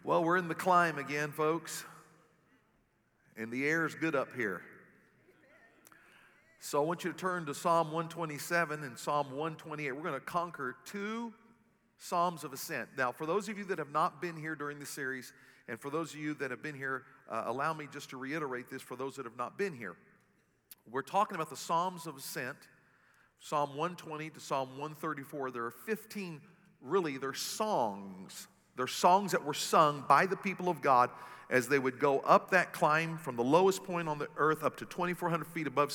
Well, we're in the climb again, folks, and the air is good up here. So I want you to turn to Psalm 127 and Psalm 128. We're going to conquer two Psalms of Ascent. Now, for those of you that have not been here during the series, and for those of you that have been here, allow me just to reiterate this for those that have not been here. We're talking about the Psalms of Ascent, Psalm 120 to Psalm 134. There are 15, really, they're songs. They're songs that were sung by the people of God as they would go up that climb from the lowest point on the earth up to 2,400 feet above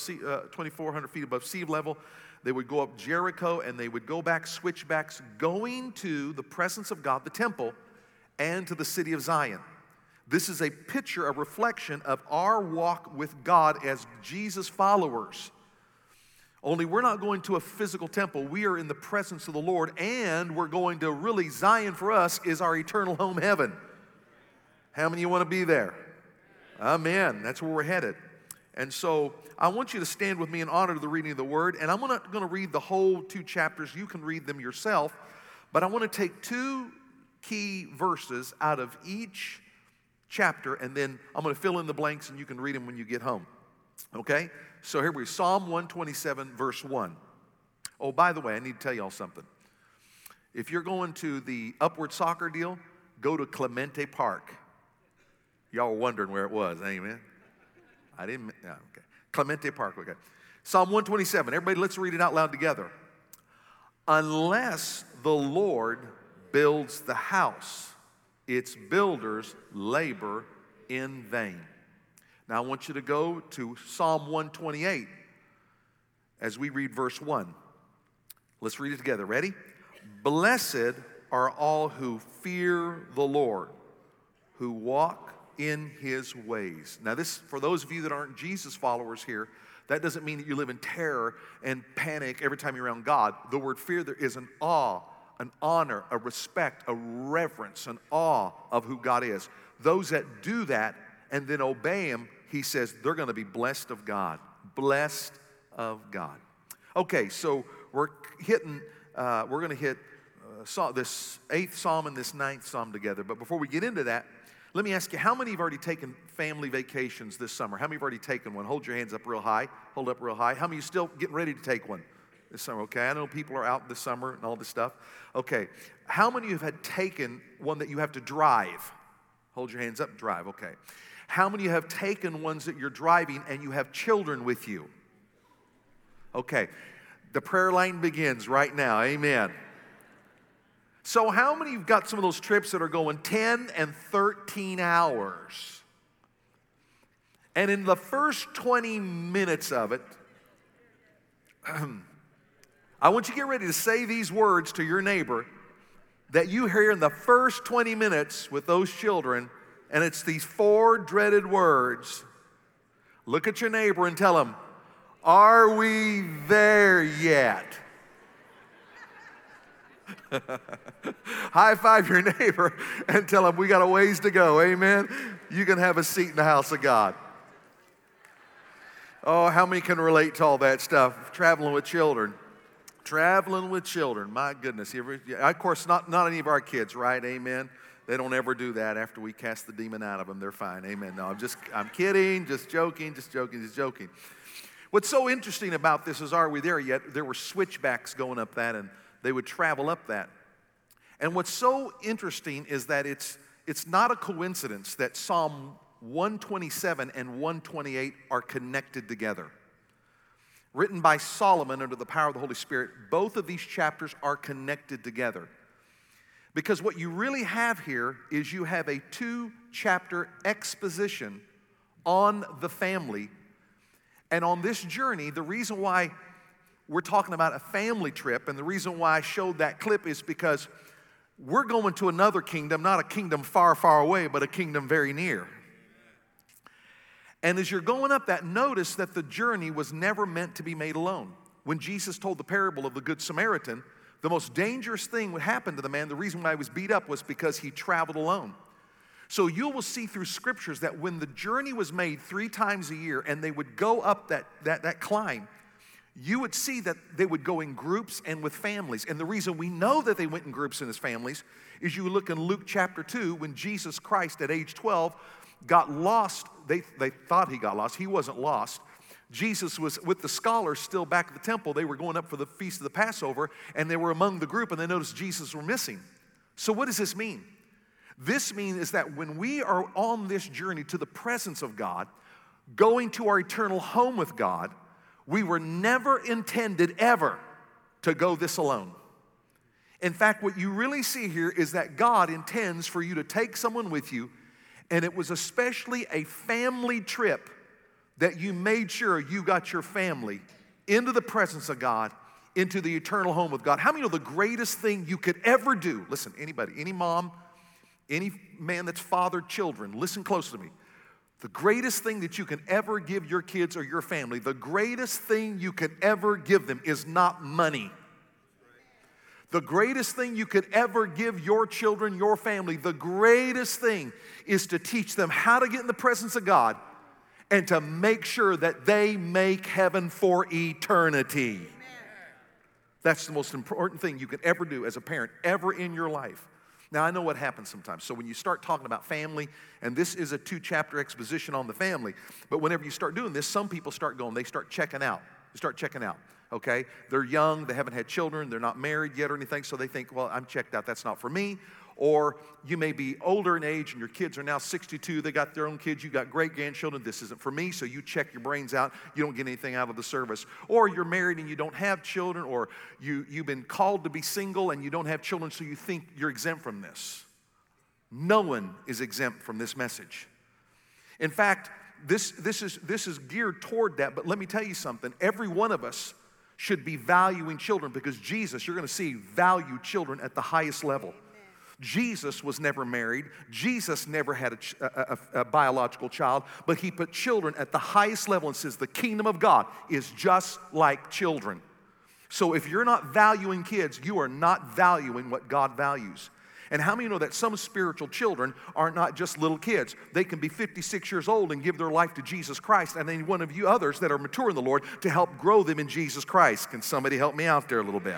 sea level. They would go up Jericho and they would go back, switchbacks, going to the presence of God, the temple, and to the city of Zion. This is a picture, a reflection of our walk with God as Jesus followers. Only we're not going to a physical temple. We are in the presence of the Lord, and we're going to really, Zion for us is our eternal home heaven. How many of you want to be there? Amen. That's where we're headed. And so I want you to stand with me in honor of the reading of the Word, and I'm not going to read the whole 2 chapters. You can read them yourself, but I want to take 2 key verses out of each chapter, and then I'm going to fill in the blanks, and you can read them when you get home. Okay? So here we go. Psalm 127, verse 1. Oh, by the way, I need to tell y'all something. If you're going to the Upward soccer deal, go to Clemente Park. Y'all were wondering where it was, amen? I didn't, yeah, okay. Clemente Park, okay. Psalm 127, everybody let's read it out loud together. Unless the Lord builds the house, its builders labor in vain. Now I want you to go to Psalm 128 as we read verse 1. Let's read it together. Ready? Blessed are all who fear the Lord, who walk in his ways. Now this, for those of you that aren't Jesus followers here, that doesn't mean that you live in terror and panic every time you're around God. The word fear, there is an awe, an honor, a respect, a reverence, an awe of who God is. Those that do that and then obey him, he says they're going to be blessed of God. Blessed of God. Okay, so we're going to hit this 8th Psalm and this 9th Psalm together. But before we get into that, let me ask you, how many have already taken family vacations this summer? How many have already taken one? Hold your hands up real high. Hold up real high. How many are still getting ready to take one this summer? Okay, I know people are out this summer and all this stuff. Okay, how many of you have had taken one that you have to drive? Hold your hands up, drive, okay. How many of you have taken ones that you're driving and you have children with you? Okay, the prayer line begins right now, amen. So how many of you have got some of those trips that are going 10 and 13 hours? And in the first 20 minutes of it, I want you to get ready to say these words to your neighbor that you hear in the first 20 minutes with those children, and it's these 4 dreaded words. Look at your neighbor and tell him, are we there yet? High five your neighbor and tell him we got a ways to go, amen? You can have a seat in the house of God. Oh, how many can relate to all that stuff? Traveling with children. Traveling with children, my goodness. Of course, not any of our kids, right? Amen. They don't ever do that after we cast the demon out of them. They're fine. Amen. No, I'm kidding, just joking. What's so interesting about this is, are we there yet? There were switchbacks going up that, and they would travel up that. And what's so interesting is that it's not a coincidence that Psalm 127 and 128 are connected together. Written by Solomon under the power of the Holy Spirit, both of these chapters are connected together. Because what you really have here is you have a 2-chapter exposition on the family. And on this journey, the reason why we're talking about a family trip and the reason why I showed that clip is because we're going to another kingdom, not a kingdom far, far away, but a kingdom very near. And as you're going up that, notice that the journey was never meant to be made alone. When Jesus told the parable of the Good Samaritan, the most dangerous thing would happen to the man. The reason why he was beat up was because he traveled alone. So you will see through scriptures that when the journey was made 3 times a year and they would go up that climb, you would see that they would go in groups and with families. And the reason we know that they went in groups and as families is you look in Luke chapter 2 when Jesus Christ at age 12 got lost. They thought he got lost. He wasn't lost. Jesus was with the scholars still back at the temple. They were going up for the feast of the Passover, and they were among the group, and they noticed Jesus were missing. So what does this mean? This means is that when we are on this journey to the presence of God, going to our eternal home with God, we were never intended ever to go this alone. In fact, what you really see here is that God intends for you to take someone with you, and it was especially a family trip that you made sure you got your family into the presence of God, into the eternal home with God. How many know the greatest thing you could ever do? Listen, anybody, any mom, any man that's fathered children, listen close to me. The greatest thing that you can ever give your kids or your family, the greatest thing you could ever give them is not money. The greatest thing you could ever give your children, your family, the greatest thing is to teach them how to get in the presence of God and to make sure that they make heaven for eternity. Amen. That's the most important thing you could ever do as a parent, ever in your life. Now, I know what happens sometimes. So when you start talking about family, and this is a 2-chapter exposition on the family, but whenever you start doing this, some people start going, they start checking out. They start checking out, okay? They're young, they haven't had children, they're not married yet or anything, so they think, well, I'm checked out, that's not for me. Or you may be older in age and your kids are now 62, they got their own kids, you got great-grandchildren, this isn't for me, so you check your brains out, you don't get anything out of the service. Or you're married and you don't have children, or you've been called to be single and you don't have children, so you think you're exempt from this. No one is exempt from this message. In fact, this is geared toward that, but let me tell you something. Every one of us should be valuing children because Jesus, you're going to see, valued children at the highest level. Jesus was never married. Jesus never had a biological child, but he put children at the highest level and says the kingdom of God is just like children. So if you're not valuing kids, you are not valuing what God values. And how many know that some spiritual children are not just little kids? They can be 56 years old and give their life to Jesus Christ, and then one of you others that are mature in the Lord to help grow them in Jesus Christ. Can somebody help me out there a little bit?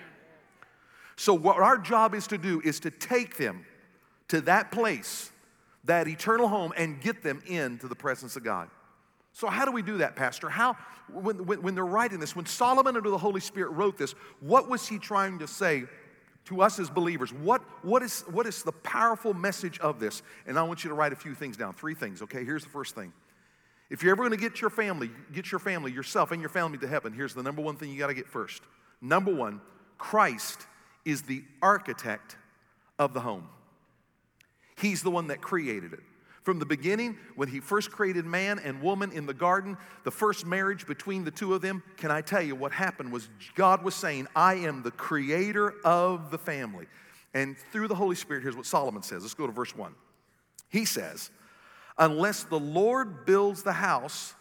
So what our job is to do is to take them to that place, that eternal home, and get them into the presence of God. So how do we do that, Pastor? How, when they're writing this, when Solomon under the Holy Spirit wrote this, what was he trying to say to us as believers? What is the powerful message of this? And I want you to write a few things down, 3 things, okay? Here's the first thing. If you're ever going to get your family, yourself and your family to heaven, here's the number one thing you got to get first. Number one, Christ is the architect of the home. He's the one that created it. From the beginning, when he first created man and woman in the garden, the first marriage between the two of them, can I tell you what happened was God was saying, I am the creator of the family. And through the Holy Spirit, here's what Solomon says. Let's go to verse 1. He says, unless the Lord builds the house,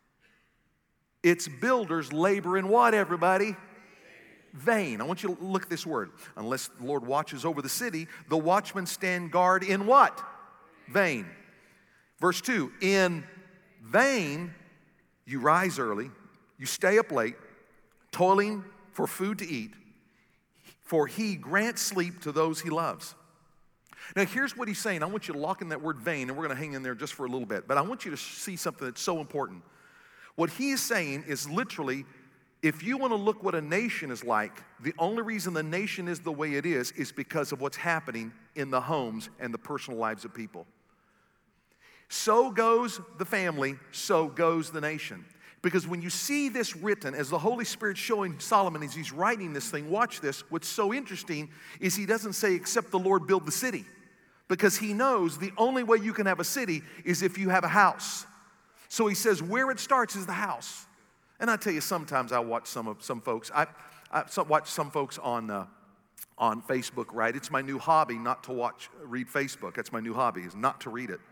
its builders labor in what, everybody? Vain. I want you to look at this word. Unless the Lord watches over the city, the watchmen stand guard in what? Vain. Verse 2, in vain you rise early, you stay up late, toiling for food to eat, for he grants sleep to those he loves. Now here's what he's saying. I want you to lock in that word vain, and we're going to hang in there just for a little bit, but I want you to see something that's so important. What he is saying is literally, if you want to look what a nation is like, the only reason the nation is the way it is because of what's happening in the homes and the personal lives of people. So goes the family, so goes the nation. Because when you see this written, as the Holy Spirit's showing Solomon as he's writing this thing, watch this, what's so interesting is he doesn't say, except the Lord build the city. Because he knows the only way you can have a city is if you have a house. So he says, where it starts is the house. And I tell you, sometimes I watch some folks. I watch some folks on Facebook, right? It's my new hobby not to read Facebook. That's my new hobby, is not to read it.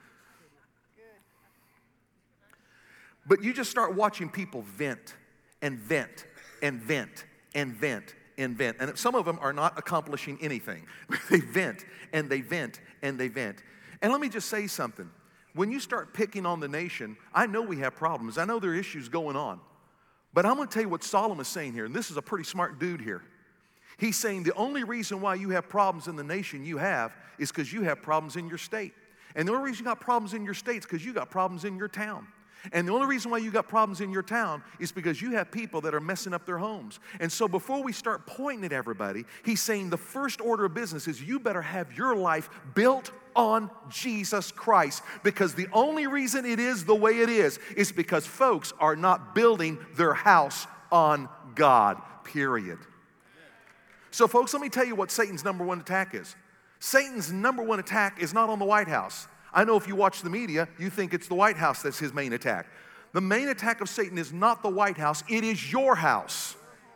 But you just start watching people vent and vent and vent and vent and vent. And some of them are not accomplishing anything. They vent and they vent and they vent. And let me just say something. When you start picking on the nation, I know we have problems. I know there are issues going on. But I'm going to tell you what Solomon's saying here, and this is a pretty smart dude here. He's saying the only reason why you have problems in the nation you have is because you have problems in your state. And the only reason you got problems in your state is because you got problems in your town. And the only reason why you got problems in your town is because you have people that are messing up their homes. And so before we start pointing at everybody, he's saying the first order of business is you better have your life built on Jesus Christ. Because the only reason it is the way it is because folks are not building their house on God, period. So folks, let me tell you what Satan's number one attack is. Satan's number one attack is not on the White House. I know if you watch the media, you think it's the White House that's his main attack. The main attack of Satan is not the White House, it is your house.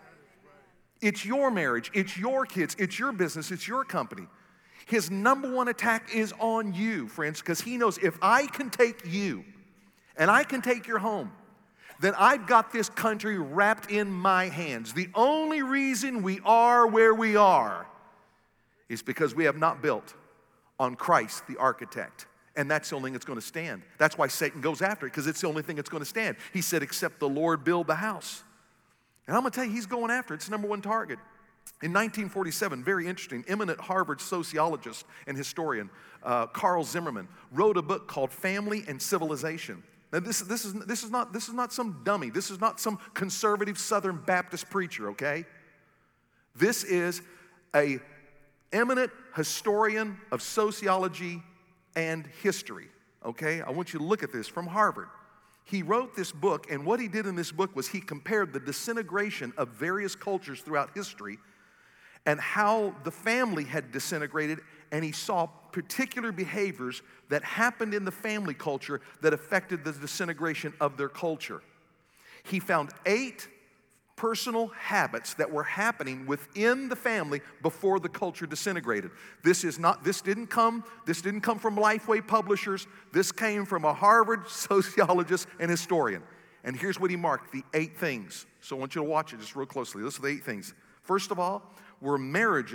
It's your marriage, it's your kids, it's your business, it's your company. His number one attack is on you, friends, because he knows if I can take you and I can take your home, then I've got this country wrapped in my hands. The only reason we are where we are is because we have not built on Christ, the architect. And that's the only thing that's going to stand. That's why Satan goes after it, because it's the only thing that's going to stand. He said, except the Lord build the house. And I'm going to tell you, he's going after it. It's the number one target. In 1947, very interesting, eminent Harvard sociologist and historian Carl Zimmerman wrote a book called Family and Civilization. Now, this is not some dummy. This is not some conservative Southern Baptist preacher, okay? This is a eminent historian of sociology and history, okay? I want you to look at this from Harvard. He wrote this book, and what he did in this book was he compared the disintegration of various cultures throughout history and how the family had disintegrated, and he saw particular behaviors that happened in the family culture that affected the disintegration of their culture. He found 8 personal habits that were happening within the family before the culture disintegrated. This didn't come from Lifeway Publishers. This came from a Harvard sociologist and historian. And here's what he marked, the 8 things. So I want you to watch it just real closely. Those are the 8 things. First of all, were marriage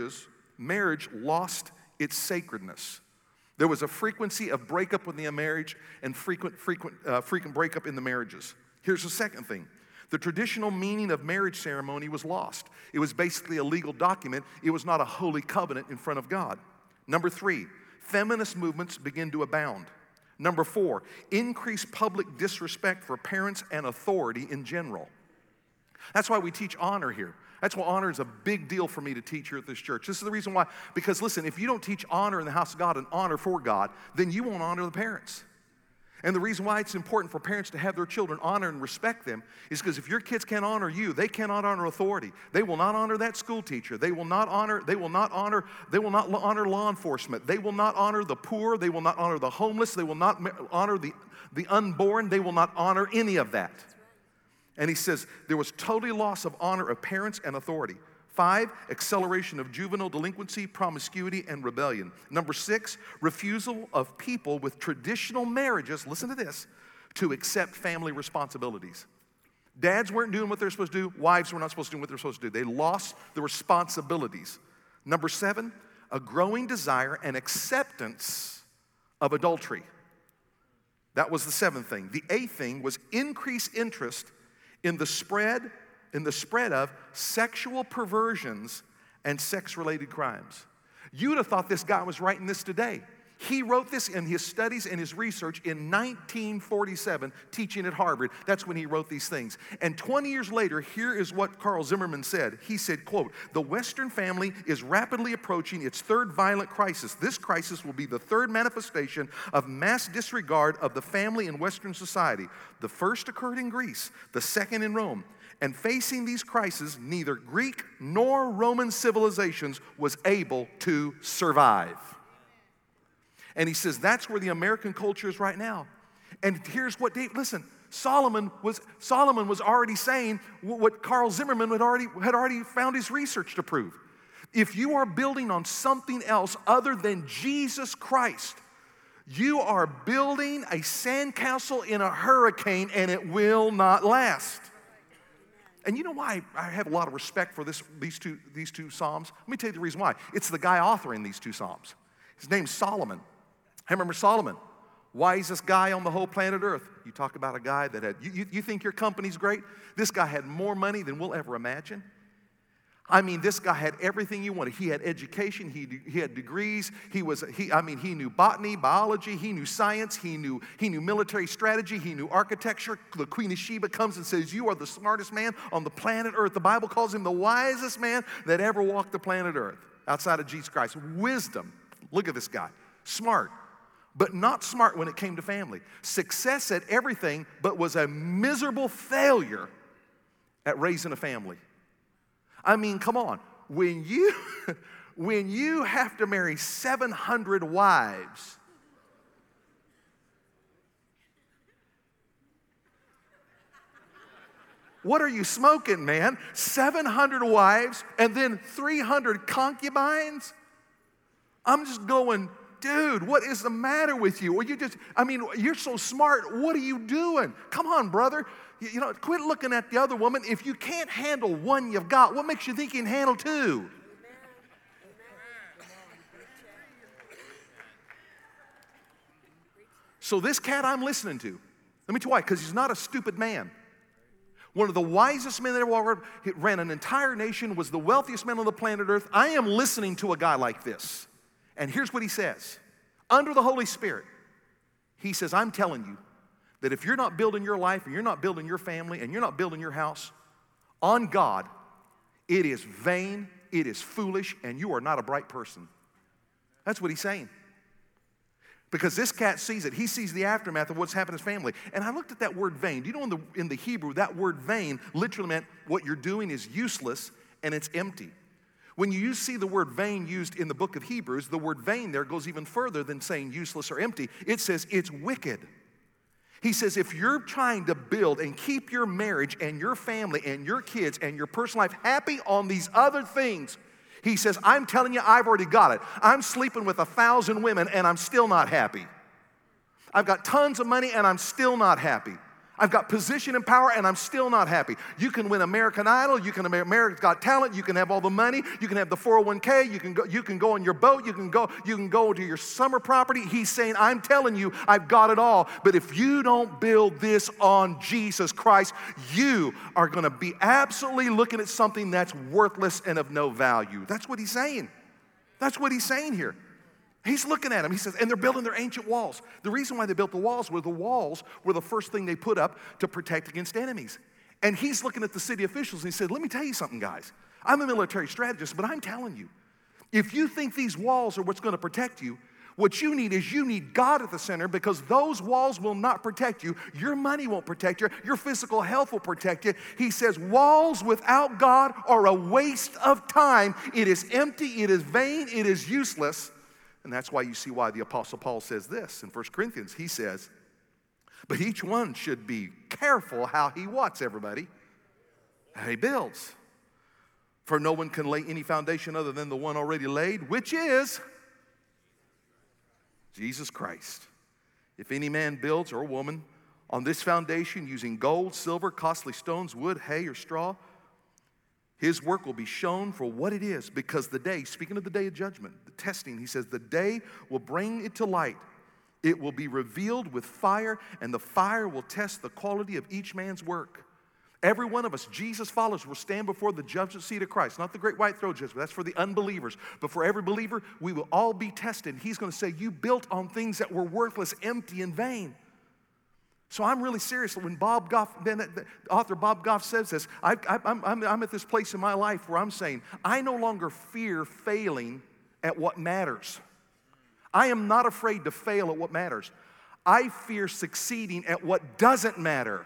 lost its sacredness. There was a frequency of breakup within the marriage and frequent breakup in the marriages. Here's the second thing. The traditional meaning of marriage ceremony was lost. It was basically a legal document. It was not a holy covenant in front of God. Number 3, feminist movements begin to abound. Number 4, increased public disrespect for parents and authority in general. That's why we teach honor here. That's why honor is a big deal for me to teach here at this church. This is the reason why, because listen, if you don't teach honor in the house of God and honor for God, then you won't honor the parents. And the reason why it's important for parents to have their children honor and respect them is because if your kids can't honor you, they cannot honor authority. They will not honor that school teacher. They will not honor law enforcement. They will not honor the poor. They will not honor the homeless. They will not honor the unborn. They will not honor any of that. And he says there was totally loss of honor of parents and authority. 5, acceleration of juvenile delinquency, promiscuity, and rebellion. Number 6, refusal of people with traditional marriages, listen to this, to accept family responsibilities. Dads weren't doing what they're supposed to do. Wives were not supposed to do what they're supposed to do. They lost the responsibilities. Number 7, a growing desire and acceptance of adultery. That was the 7th thing. The 8th thing was increased interest in the spread of sexual perversions and sex-related crimes. You'd have thought this guy was writing this today. He wrote this in his studies and his research in 1947, teaching at Harvard. That's when he wrote these things. And 20 years later, here is what Carl Zimmerman said. He said, quote, "The Western family is rapidly approaching its 3rd violent crisis. This crisis will be the 3rd manifestation of mass disregard of the family in Western society. The first occurred in Greece, the second in Rome. And facing these crises, neither Greek nor Roman civilizations was able to survive." And he says that's where the American culture is right now. And here's what listen, Solomon was already saying what Carl Zimmerman had already found his research to prove. If you are building on something else other than Jesus Christ, you are building a sandcastle in a hurricane, and it will not last. And you know why I have a lot of respect for these two Psalms? Let me tell you the reason why. It's the guy authoring these 2 Psalms. His name's Solomon. I remember Solomon, wisest guy on the whole planet Earth. You talk about a guy that had, you think your company's great? This guy had more money than we'll ever imagine. I mean, this guy had everything you wanted. He had education, he had degrees, he knew botany, biology, he knew science, he knew military strategy, he knew architecture. The Queen of Sheba comes and says, you are the smartest man on the planet Earth. The Bible calls him the wisest man that ever walked the planet Earth outside of Jesus Christ. Wisdom. Look at this guy. Smart, but not smart when it came to family. Success at everything, but was a miserable failure at raising a family. I mean, come on. When you have to marry 700 wives, what are you smoking, man? 700 wives and then 300 concubines? I'm just going, dude, what is the matter with you? Well, you're so smart. What are you doing? Come on, brother. You know, quit looking at the other woman. If you can't handle one you've got, what makes you think you can handle two? So this cat I'm listening to, let me tell you why, because he's not a stupid man. One of the wisest men that ever walked, he ran an entire nation, was the wealthiest man on the planet Earth. I am listening to a guy like this. And here's what he says. Under the Holy Spirit, he says, I'm telling you that if you're not building your life and you're not building your family and you're not building your house on God, it is vain, it is foolish, and you are not a bright person. That's what he's saying. Because this cat sees it. He sees the aftermath of what's happened to his family. And I looked at that word vain. Do you know in the Hebrew, that word vain literally meant what you're doing is useless and it's empty. When you see the word vain used in the book of Hebrews, the word vain there goes even further than saying useless or empty. It says it's wicked. He says if you're trying to build and keep your marriage and your family and your kids and your personal life happy on these other things, he says, I'm telling you, I've already got it. I'm sleeping with 1,000 women and I'm still not happy. I've got tons of money and I'm still not happy. I've got position and power and I'm still not happy. You can win American Idol, you can America's Got Talent, you can have all the money, you can have the 401k, you can go on your boat, you can go to your summer property. He's saying, I'm telling you, I've got it all. But if you don't build this on Jesus Christ, you are going to be absolutely looking at something that's worthless and of no value. That's what he's saying. That's what he's saying here. He's looking at them. He says, and they're building their ancient walls. The reason why they built the walls were the first thing they put up to protect against enemies. And he's looking at the city officials and he said, let me tell you something, guys. I'm a military strategist, but I'm telling you, if you think these walls are what's going to protect you, what you need God at the center, because those walls will not protect you. Your money won't protect you. Your physical health will protect you. He says walls without God are a waste of time. It is empty. It is vain. It is useless. And that's why you see why the Apostle Paul says this in 1 Corinthians. He says, but each one should be careful how he wants everybody. How he builds. For no one can lay any foundation other than the one already laid, which is Jesus Christ. If any man builds, or woman, on this foundation using gold, silver, costly stones, wood, hay, or straw, his work will be shown for what it is, because the day, speaking of the day of judgment, the testing, he says, the day will bring it to light. It will be revealed with fire, and the fire will test the quality of each man's work. Every one of us, Jesus followers, will stand before the judgment seat of Christ. Not the great white throne judgment, that's for the unbelievers. But for every believer, we will all be tested. He's going to say, you built on things that were worthless, empty, and vain. So I'm really serious. When Bob Goff, the author Bob Goff says this, I'm at this place in my life where I'm saying, I no longer fear failing at what matters. I am not afraid to fail at what matters. I fear succeeding at what doesn't matter.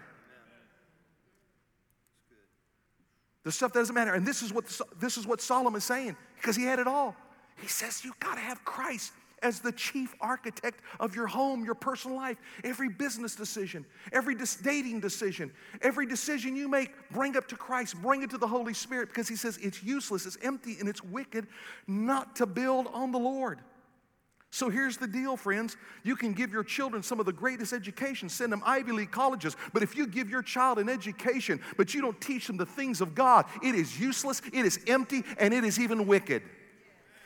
The stuff that doesn't matter. And this is what Solomon's saying, because he had it all. He says you've got to have Christ as the chief architect of your home, your personal life. Every business decision, every dating decision, every decision you make, bring up to Christ, bring it to the Holy Spirit, because he says it's useless, it's empty, and it's wicked not to build on the Lord. So here's the deal, friends. You can give your children some of the greatest education, send them Ivy League colleges, but if you give your child an education, but you don't teach them the things of God, it is useless, it is empty, and it is even wicked.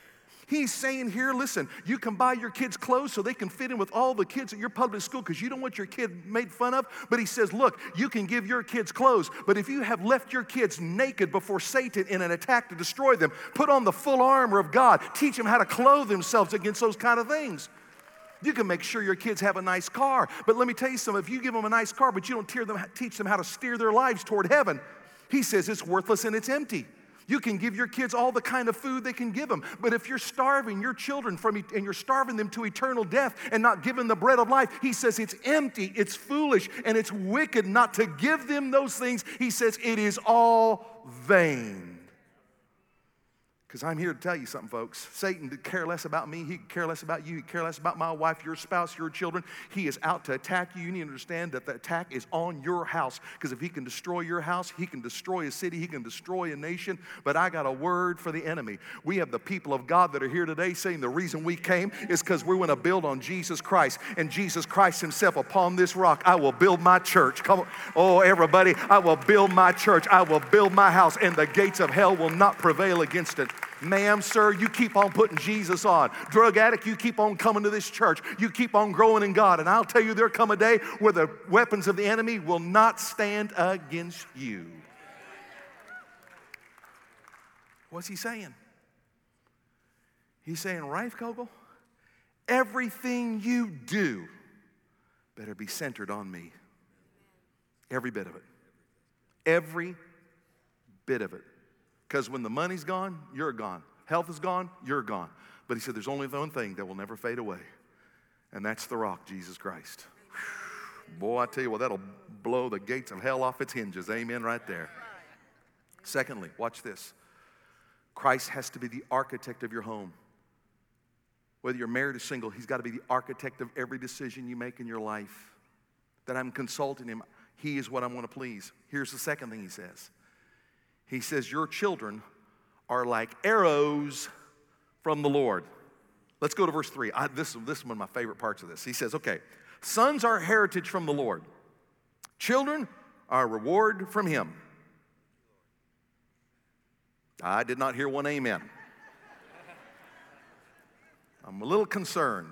He's saying here, listen, you can buy your kids clothes so they can fit in with all the kids at your public school because you don't want your kid made fun of. But he says, look, you can give your kids clothes, but if you have left your kids naked before Satan in an attack to destroy them, put on the full armor of God. Teach them how to clothe themselves against those kind of things. You can make sure your kids have a nice car. But let me tell you something, if you give them a nice car, but you don't teach them how to steer their lives toward heaven, he says it's worthless and it's empty. You can give your kids all the kind of food they can give them. But if you're starving your children and you're starving them to eternal death and not giving the bread of life, he says it's empty, it's foolish, and it's wicked not to give them those things. He says it is all vain. Because I'm here to tell you something, folks. Satan could care less about me. He could care less about you. He could care less about my wife, your spouse, your children. He is out to attack you. You need to understand that the attack is on your house. Because if he can destroy your house, he can destroy a city. He can destroy a nation. But I got a word for the enemy. We have the people of God that are here today saying the reason we came is because we want to build on Jesus Christ. And Jesus Christ himself, upon this rock, I will build my church. Come on. Oh, everybody, I will build my church. I will build my house. And the gates of hell will not prevail against it. Ma'am, sir, you keep on putting Jesus on. Drug addict, you keep on coming to this church. You keep on growing in God. And I'll tell you, there'll come a day where the weapons of the enemy will not stand against you. What's he saying? He's saying, Rafe Kogel, everything you do better be centered on me. Every bit of it. Every bit of it. Because when the money's gone, you're gone. Health is gone, you're gone. But he said there's only one thing that will never fade away, and that's the rock, Jesus Christ. Whew. Boy, I tell you what, that'll blow the gates of hell off its hinges. Amen, right there. Secondly, watch this. Christ has to be the architect of your home. Whether you're married or single, he's got to be the architect of every decision you make in your life. That I'm consulting him. He is what I want to please. Here's the second thing he says. He says, your children are like arrows from the Lord. Let's go to verse 3. This is one of my favorite parts of this. He says, okay, sons are heritage from the Lord. Children are a reward from him. I did not hear one amen. I'm a little concerned.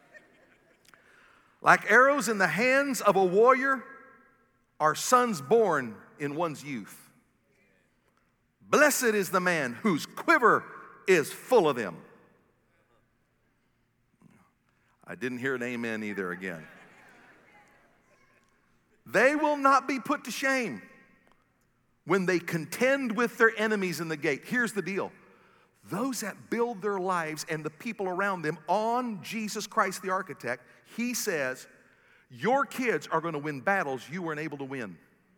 Like arrows in the hands of a warrior are sons born in one's youth. Blessed is the man whose quiver is full of them. I didn't hear an amen either again. They will not be put to shame when they contend with their enemies in the gate. Here's the deal. Those that build their lives and the people around them on Jesus Christ the architect, he says, your kids are going to win battles you weren't able to win.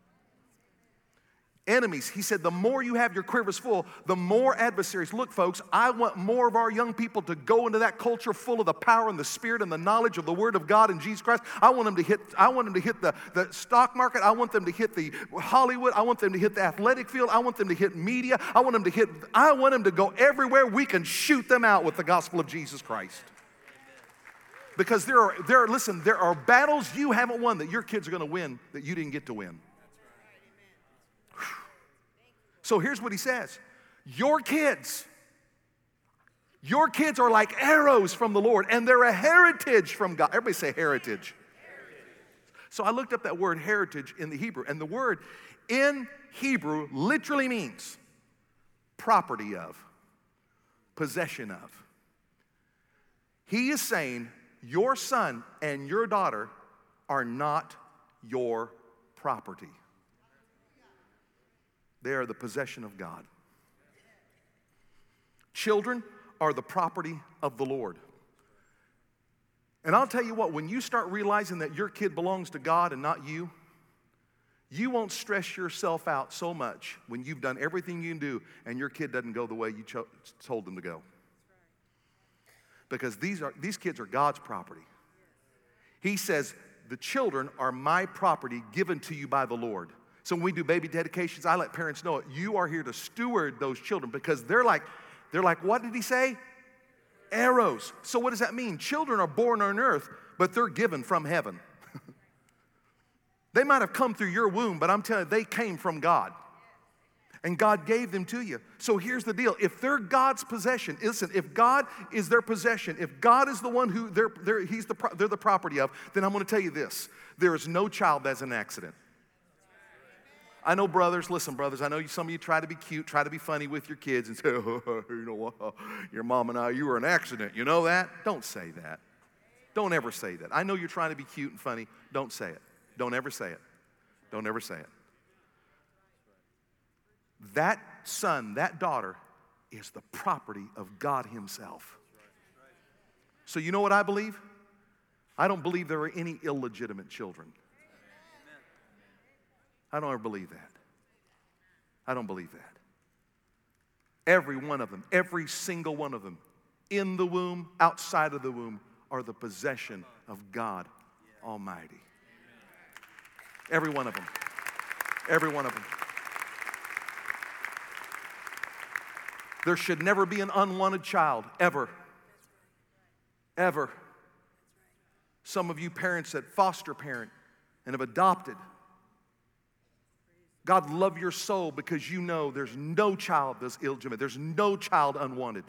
Enemies, he said, the more you have your quivers full, the more adversaries. Look, folks, I want more of our young people to go into that culture full of the power and the spirit and the knowledge of the Word of God and Jesus Christ. I want them to hit the stock market. I want them to hit the Hollywood. I want them to hit the athletic field. I want them to hit media. I want them to go everywhere we can shoot them out with the gospel of Jesus Christ. Because there are battles you haven't won that your kids are going to win that you didn't get to win. So here's what he says. Your kids are like arrows from the Lord, and they're a heritage from God. Everybody say heritage. So I looked up that word heritage in the Hebrew, and the word in Hebrew literally means property of, possession of. He is saying your son and your daughter are not your property. They are the possession of God. Children are the property of the Lord. And I'll tell you what, when you start realizing that your kid belongs to God and not you, you won't stress yourself out so much when you've done everything you can do and your kid doesn't go the way you told them to go. Because these kids are God's property. He says, the children are my property given to you by the Lord. So when we do baby dedications, I let parents know it. You are here to steward those children because they're like, what did he say? Arrows. So what does that mean? Children are born on earth, but they're given from heaven. They might have come through your womb, but I'm telling you, they came from God. And God gave them to you. So here's the deal. If they're God's possession, listen, if God is their possession, if God is the one who they're the property of, then I'm going to tell you this. There is no child that's an accident. I know brothers, listen, brothers, I know some of you try to be cute, try to be funny with your kids and say, oh, you know what, your mom and I, you were an accident. You know that? Don't say that. Don't ever say that. I know you're trying to be cute and funny. Don't say it. Don't ever say it. Don't ever say it. That son, that daughter is the property of God himself. So you know what I believe? I don't believe there are any illegitimate children. I don't ever believe that. I don't believe that. Every one of them, every single one of them, in the womb, outside of the womb, are the possession of God Almighty. Every one of them. Every one of them. There should never be an unwanted child, ever. Ever. Some of you parents that foster parent and have adopted, God love your soul because you know there's no child that's illegitimate. There's no child unwanted.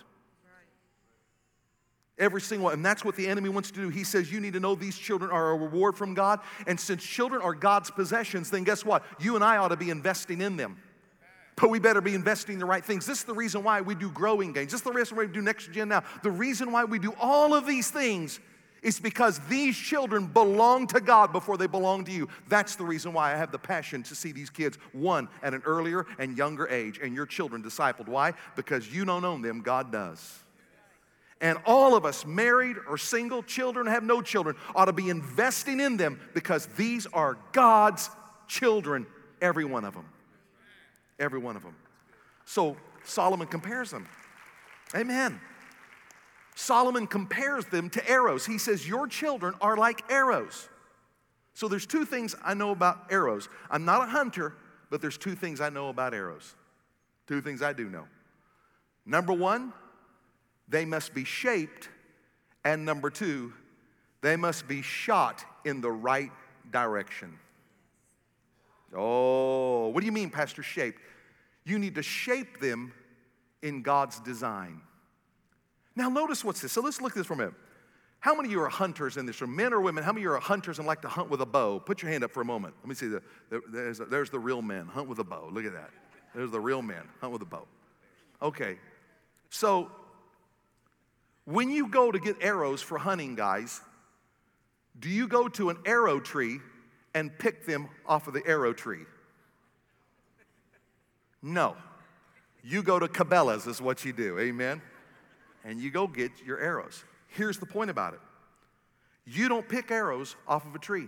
Every single one. And that's what the enemy wants to do. He says you need to know these children are a reward from God. And since children are God's possessions, then guess what? You and I ought to be investing in them. But we better be investing in the right things. This is the reason why we do growing gains. This is the reason why we do Next Gen Now. The reason why we do all of these things is because these children belong to God before they belong to you. That's the reason why I have the passion to see these kids, one, at an earlier and younger age, and your children discipled. Why? Because you don't own them, God does. And all of us, married or single, children, have no children, ought to be investing in them because these are God's children, every one of them. Every one of them. So Solomon compares them. Amen. Solomon compares them to arrows. He says, your children are like arrows. So there's two things I know about arrows. I'm not a hunter, but there's two things I know about arrows. Two things I do know. Number one, they must be shaped. And number two, they must be shot in the right direction. Oh, what do you mean, Pastor, shaped? You need to shape them in God's design. Now, notice what's this. So let's look at this for a minute. How many of you are hunters in this room? Men or women, how many of you are hunters and like to hunt with a bow? Put your hand up for a moment. Let me see. There's the real men. Hunt with a bow. Look at that. There's the real men. Hunt with a bow. Okay. So when you go to get arrows for hunting, guys, do you go to an arrow tree and pick them off of the arrow tree? No. You go to Cabela's is what you do, amen? And you go get your arrows. Here's the point about it. You don't pick arrows off of a tree.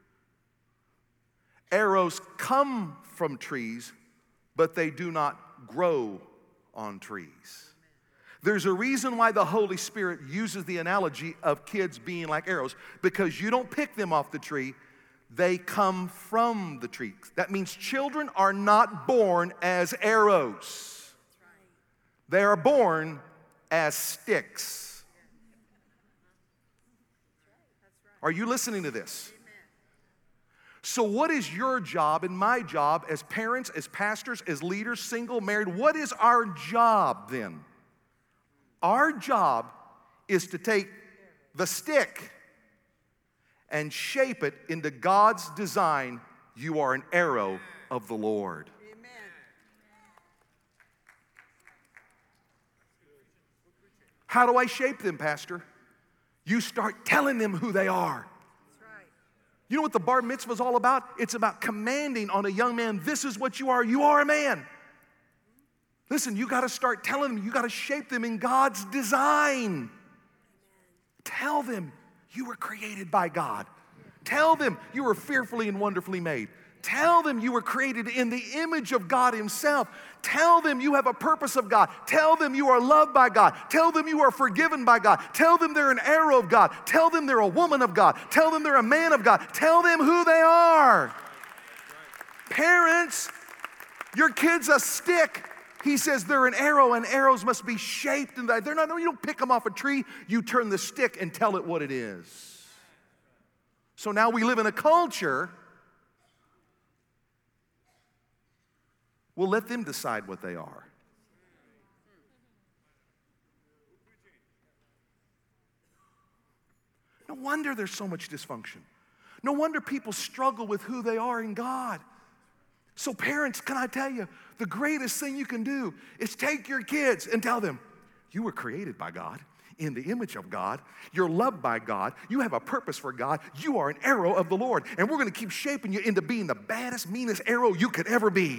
Arrows come from trees, but they do not grow on trees. There's a reason why the Holy Spirit uses the analogy of kids being like arrows, because you don't pick them off the tree. They come from the tree. That means children are not born as arrows. They are born as sticks. Are you listening to this? So what is your job and my job as parents, as pastors, as leaders, single, married? What is our job then? Our job is to take the stick and shape it into God's design. You are an arrow of the Lord. Amen. How do I shape them, Pastor? You start telling them who they are. That's right. You know what the bar mitzvah is all about? It's about commanding on a young man, this is what you are. You are a man. Listen, you got to start telling them, you got to shape them in God's design. Tell them you were created by God. Tell them you were fearfully and wonderfully made. Tell them you were created in the image of God Himself. Tell them you have a purpose of God. Tell them you are loved by God. Tell them you are forgiven by God. Tell them they're an arrow of God. Tell them they're a woman of God. Tell them they're a man of God. Tell them who they are. Parents, your kid's a stick. He says they're an arrow, and arrows must be shaped. And they're not. No, you don't pick them off a tree. You turn the stick and tell it what it is. So now we live in a culture We'll let them decide what they are. No wonder there's so much dysfunction. No wonder people struggle with who they are in God. So parents, can I tell you, the greatest thing you can do is take your kids and tell them, you were created by God, in the image of God. You're loved by God. You have a purpose for God. You are an arrow of the Lord. And we're going to keep shaping you into being the baddest, meanest arrow you could ever be.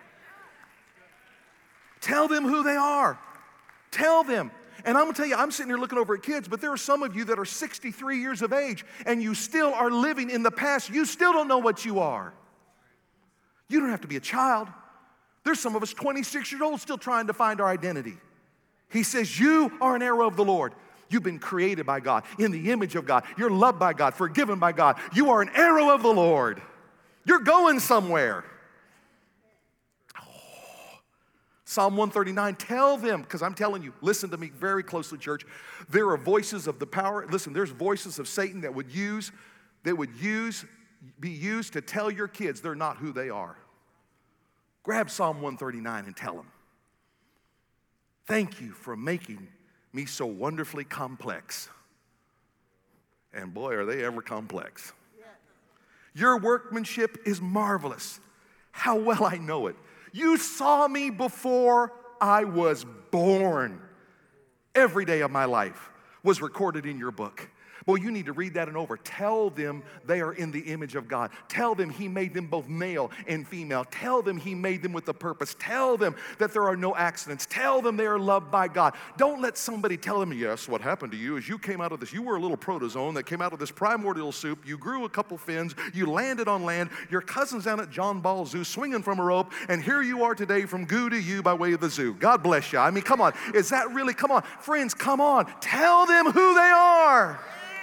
Tell them who they are. Tell them. And I'm going to tell you, I'm sitting here looking over at kids, but there are some of you that are 63 years of age, and you still are living in the past. You still don't know what you are. You don't have to be a child. There's some of us 26 years old still trying to find our identity. He says, you are an arrow of the Lord. You've been created by God, in the image of God. You're loved by God, forgiven by God. You are an arrow of the Lord. You're going somewhere. Psalm 139, tell them, because I'm telling you, listen to me very closely, church. There are voices of the power. Listen, there's voices of Satan that would be used to tell your kids they're not who they are. Grab Psalm 139 and tell them, thank you for making me so wonderfully complex. And boy, are they ever complex. Your workmanship is marvelous. How well I know it. You saw me before I was born. Every day of my life was recorded in your book. Boy, you need to read that and over. Tell them they are in the image of God. Tell them He made them both male and female. Tell them He made them with a purpose. Tell them that there are no accidents. Tell them they are loved by God. Don't let somebody tell them, yes, what happened to you is you came out of this, you were a little protozoan that came out of this primordial soup. You grew a couple fins. You landed on land. Your cousin's down at John Ball Zoo swinging from a rope, and here you are today from goo to you by way of the zoo. God bless you. I mean, come on. Is that really, come on. Friends, come on. Tell them who they are.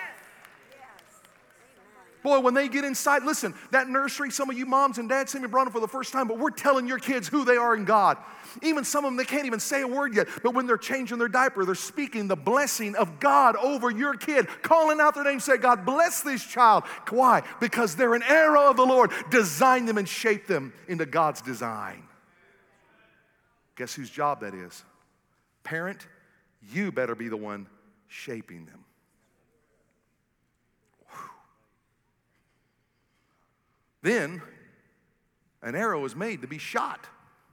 Boy, when they get inside, listen, that nursery, some of you moms and dads see me brought them for the first time, but we're telling your kids who they are in God. Even some of them, they can't even say a word yet, but when they're changing their diaper, they're speaking the blessing of God over your kid, calling out their name, say, God bless this child. Why? Because they're an arrow of the Lord. Design them and shape them into God's design. Guess whose job that is? Parent, you better be the one shaping them. Then, an arrow is made to be shot.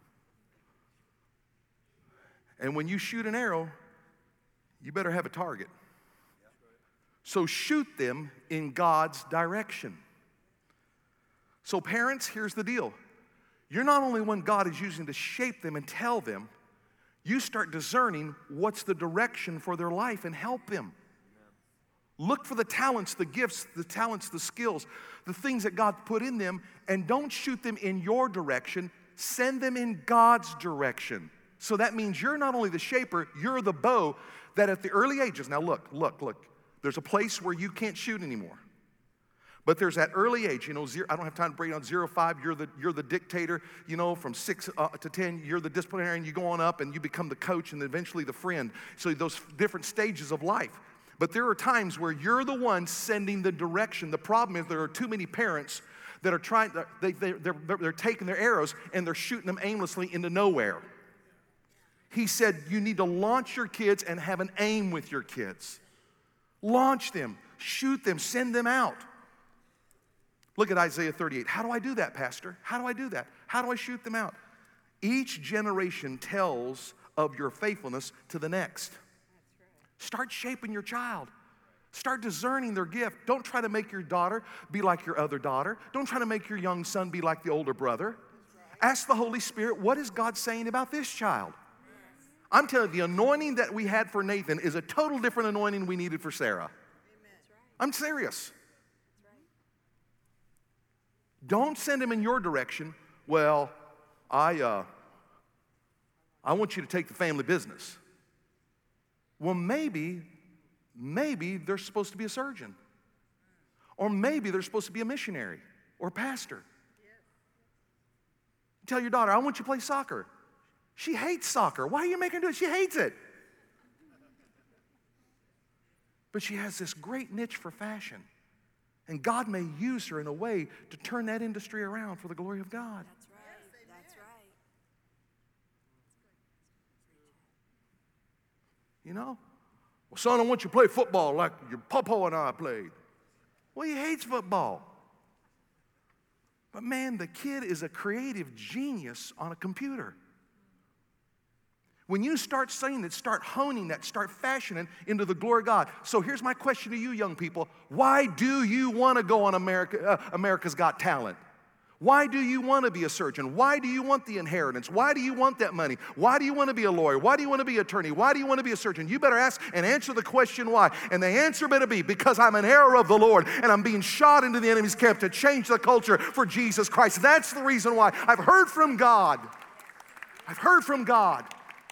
And when you shoot an arrow, you better have a target. So shoot them in God's direction. So parents, here's the deal. You're not only one God is using to shape them and tell them, you start discerning what's the direction for their life and help them. Look for the talents, the gifts, the skills, the things that God put in them, and don't shoot them in your direction. Send them in God's direction. So that means you're not only the shaper, you're the bow that at the early ages, now look, there's a place where you can't shoot anymore. But there's that early age, I don't have time to break down 0 to 5, you're the dictator, from 6 to 10, you're the disciplinarian, you go on up and you become the coach and eventually the friend. So those different stages of life. But there are times where you're the one sending the direction. The problem is there are too many parents that are trying, they're taking their arrows and they're shooting them aimlessly into nowhere. He said you need to launch your kids and have an aim with your kids. Launch them, shoot them, send them out. Look at Isaiah 38. How do I do that, Pastor? How do I do that? How do I shoot them out? Each generation tells of your faithfulness to the next. Start shaping your child. Start discerning their gift. Don't try to make your daughter be like your other daughter. Don't try to make your young son be like the older brother. Ask the Holy Spirit, what is God saying about this child? I'm telling you, the anointing that we had for Nathan is a total different anointing we needed for Sarah. I'm serious. Don't send him in your direction. Well, I want you to take the family business. Well, maybe they're supposed to be a surgeon. Or maybe they're supposed to be a missionary or a pastor. Tell your daughter, I want you to play soccer. She hates soccer. Why are you making her do it? She hates it. But she has this great niche for fashion. And God may use her in a way to turn that industry around for the glory of God. That's right. That's right. you know? Well, son, I want you to play football like your papa and I played. Well, he hates football. But man, the kid is a creative genius on a computer. When you start saying that, start honing that, start fashioning into the glory of God. So here's my question to you young people. Why do you want to go on America's Got Talent? Why do you want to be a surgeon? Why do you want the inheritance? Why do you want that money? Why do you want to be a lawyer? Why do you want to be an attorney? Why do you want to be a surgeon? You better ask and answer the question why. And the answer better be, because I'm an heir of the Lord and I'm being shot into the enemy's camp to change the culture for Jesus Christ. That's the reason why. I've heard from God. I've heard from God.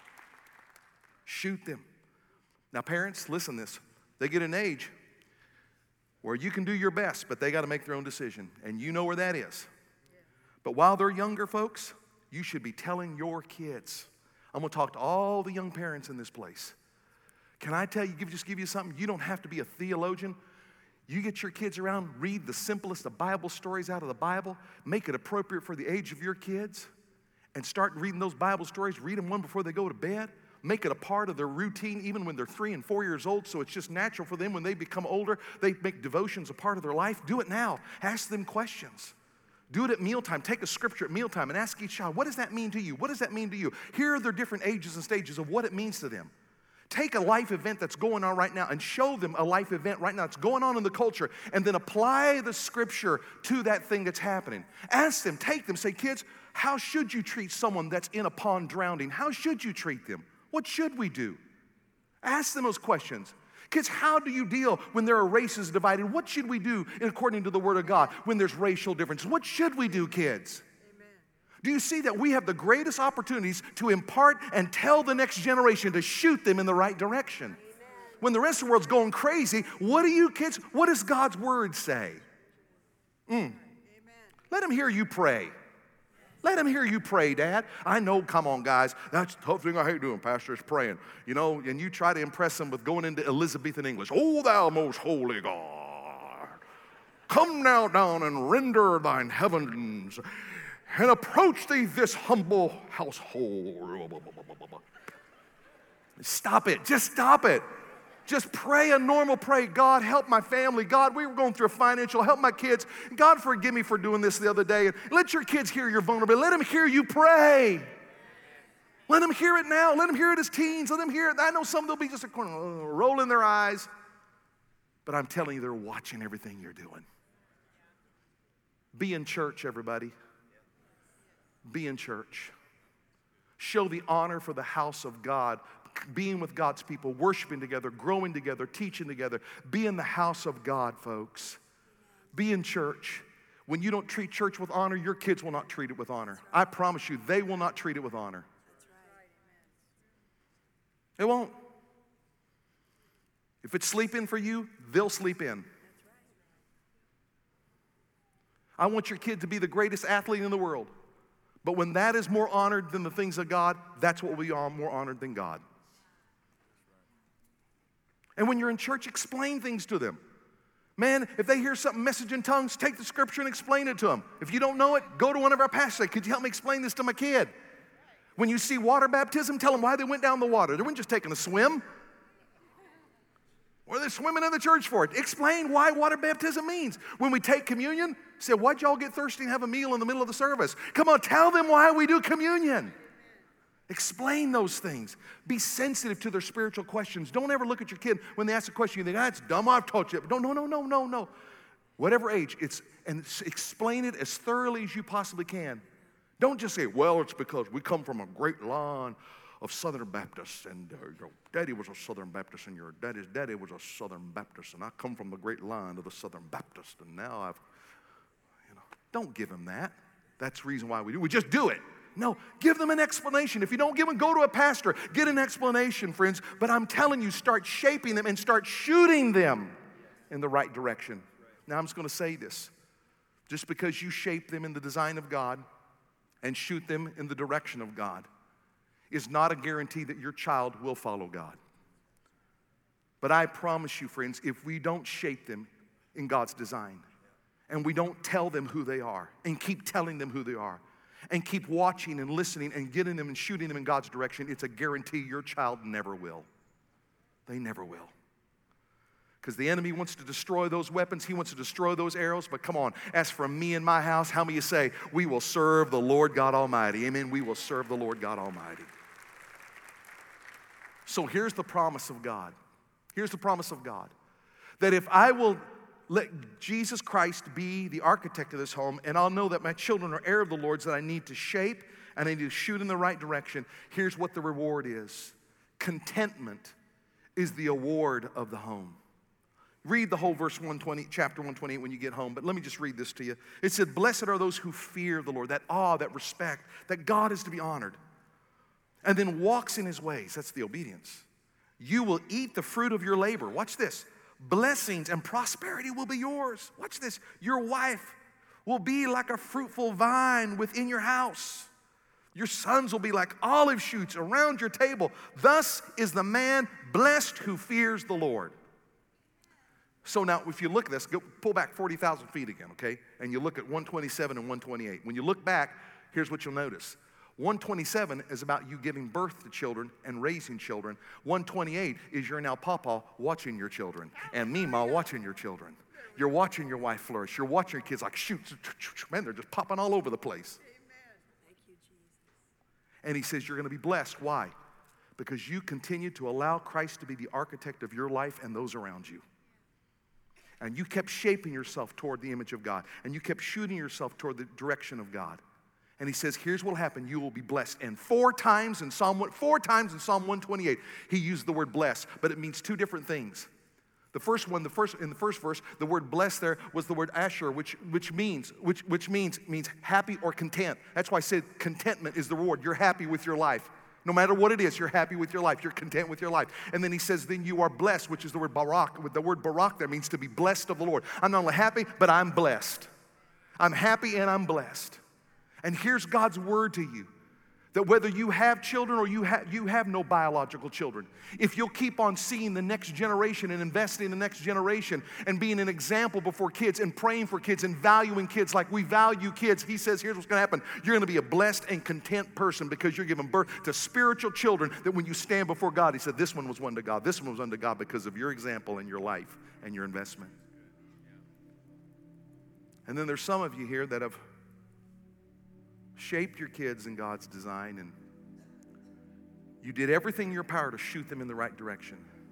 Shoot them. Now, parents, listen to this. They get an age where you can do your best, but they got to make their own decision. And you know where that is. But while they're younger, folks, you should be telling your kids. I'm going to talk to all the young parents in this place. Can I tell you, just give you something? You don't have to be a theologian. You get your kids around, read the simplest of Bible stories out of the Bible, make it appropriate for the age of your kids, and start reading those Bible stories. Read them one before they go to bed. Make it a part of their routine even when they're 3 and 4 years old, so it's just natural for them when they become older. They make devotions a part of their life. Do it now. Ask them questions. Do it at mealtime. Take a scripture at mealtime and ask each child, what does that mean to you? What does that mean to you? Here are their different ages and stages of what it means to them. Take a life event that's going on right now and show them a life event right now that's going on in the culture, and then apply the scripture to that thing that's happening. Ask them, take them, say, kids, how should you treat someone that's in a pond drowning? How should you treat them? What should we do? Ask them those questions. Kids, how do you deal when there are races divided? What should we do according to the Word of God when there's racial difference? What should we do, kids? Amen. Do you see that we have the greatest opportunities to impart and tell the next generation to shoot them in the right direction? Amen. When the rest of the world's going crazy, what do you kids, what does God's Word say? Let them hear you pray. Let them hear you pray, Dad. I know, come on, guys. That's the tough thing I hate doing, Pastor, is praying. You know, and you try to impress them with going into Elizabethan English. Oh, thou most holy God, come now down and render thine heavens and approach thee this humble household. Stop it. Just stop it. Just pray a normal prayer. God, help my family. God, we were going through a financial. Help my kids. God, forgive me for doing this the other day. And let your kids hear your vulnerability. Let them hear you pray. Let them hear it now. Let them hear it as teens. Let them hear it. I know some of them will be just rolling their eyes. But I'm telling you, they're watching everything you're doing. Be in church, everybody. Be in church. Show the honor for the house of God. Being with God's people, worshiping together, growing together, teaching together. Be in the house of God, folks. Be in church. When you don't treat church with honor, your kids will not treat it with honor. I promise you, they will not treat it with honor. They won't. If it's sleep in for you, they'll sleep in. I want your kid to be the greatest athlete in the world. But when that is more honored than the things of God, that's what we are, more honored than God. And when you're in church, explain things to them. Man, if they hear something, message in tongues, take the scripture and explain it to them. If you don't know it, go to one of our pastors. Could you help me explain this to my kid? When you see water baptism, tell them why they went down the water. They weren't just taking a swim. What are they swimming in the church for? Explain why water baptism means. When we take communion, say, why'd y'all get thirsty and have a meal in the middle of the service? Come on, tell them why we do communion. Explain those things. Be sensitive to their spiritual questions. Don't ever look at your kid when they ask a question, you think, that's dumb, I've taught you. No. Whatever age, explain it as thoroughly as you possibly can. Don't just say, well, it's because we come from a great line of Southern Baptists, and your daddy was a Southern Baptist, and your daddy's daddy was a Southern Baptist, and I come from the great line of the Southern Baptist, and now don't give them that. That's the reason why we do. We just do it. No, give them an explanation. If you don't give them, go to a pastor. Get an explanation, friends. But I'm telling you, start shaping them and start shooting them in the right direction. Now, I'm just going to say this. Just because you shape them in the design of God and shoot them in the direction of God is not a guarantee that your child will follow God. But I promise you, friends, if we don't shape them in God's design and we don't tell them who they are and keep telling them who they are, and keep watching and listening and getting them and shooting them in God's direction, it's a guarantee your child never will. They never will. Because the enemy wants to destroy those weapons. He wants to destroy those arrows. But come on, as for me and my house, how many of you say, we will serve the Lord God Almighty? Amen. We will serve the Lord God Almighty. So here's the promise of God. Here's the promise of God. That if I will let Jesus Christ be the architect of this home, and I'll know that my children are heir of the Lord's, that I need to shape and I need to shoot in the right direction, here's what the reward is. Contentment is the award of the home. Read the whole verse 120, chapter 128 when you get home, but let me just read this to you. It said, blessed are those who fear the Lord, that awe, that respect, that God is to be honored, and then walks in his ways. That's the obedience. You will eat the fruit of your labor. Watch this. Blessings and prosperity will be yours. Watch this. Your wife will be like a fruitful vine within your house. Your sons will be like olive shoots around your table. Thus is the man blessed who fears the Lord. So now, if you look at this, pull back 40,000 feet again, okay? And you look at 127 and 128. When you look back, here's what you'll notice. 127 is about you giving birth to children and raising children. 128 is you're now papa watching your children and Mima watching your children. You're watching your wife flourish. You're watching your kids like shoot. Man, they're just popping all over the place. Amen. Thank you, Jesus. And he says you're going to be blessed. Why? Because you continue to allow Christ to be the architect of your life and those around you. And you kept shaping yourself toward the image of God. And you kept shooting yourself toward the direction of God. And he says, here's what will happen. You will be blessed. And four times in Psalm 128, he used the word blessed, but it means two different things. The first one, in the first verse, the word blessed there was the word asher, which means happy or content. That's why I said contentment is the reward. You're happy with your life. No matter what it is, you're happy with your life. You're content with your life. And then he says, then you are blessed, which is the word barak. The word barak there means to be blessed of the Lord. I'm not only happy, but I'm blessed. I'm happy and I'm blessed. And here's God's word to you, that whether you have children or you have no biological children, if you'll keep on seeing the next generation and investing in the next generation and being an example before kids and praying for kids and valuing kids like we value kids, he says, here's what's going to happen. You're going to be a blessed and content person because you're giving birth to spiritual children that when you stand before God, he said, this one was one to God. This one was unto God because of your example and your life and your investment. And then there's some of you here that have shaped your kids in God's design, and you did everything in your power to shoot them in the right direction.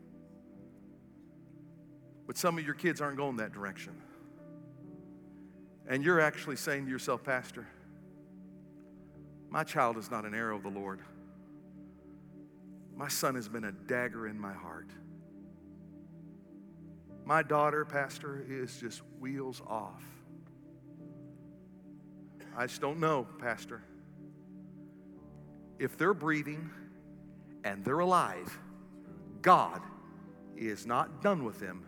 But some of your kids aren't going that direction. And you're actually saying to yourself, Pastor, my child is not an arrow of the Lord. My son has been a dagger in my heart. My daughter, Pastor, is just wheels off. I just don't know, Pastor. If they're breathing and they're alive, God is not done with them.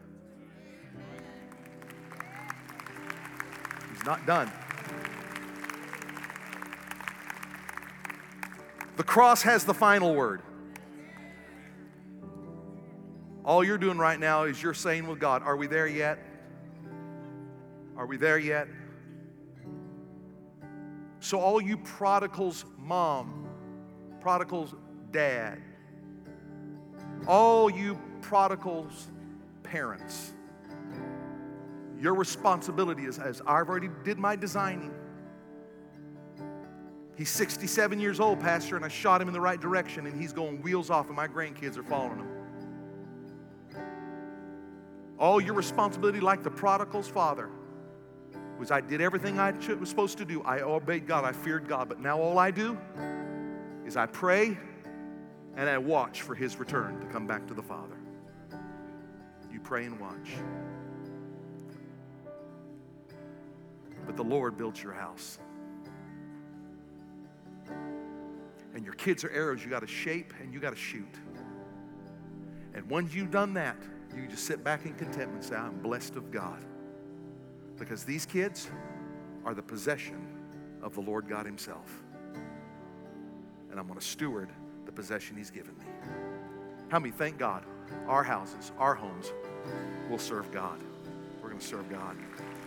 He's not done. The cross has the final word. All you're doing right now is you're saying with God, are we there yet? Are we there yet? So all you prodigals mom, prodigals dad, all you prodigals parents, your responsibility is, as I've already did my designing. He's 67 years old, Pastor, and I shot him in the right direction, and he's going wheels off, and my grandkids are following him. All your responsibility, like the prodigal's father, was I did everything I was supposed to do. I obeyed God. I feared God. But now all I do is I pray and I watch for his return to come back to the Father. You pray and watch. But the Lord builds your house. And your kids are arrows you got to shape and you got to shoot. And once you've done that, you just sit back in contentment and say, I'm blessed of God. Because these kids are the possession of the Lord God himself. And I'm going to steward the possession he's given me. How many thank God our houses, our homes will serve God? We're going to serve God.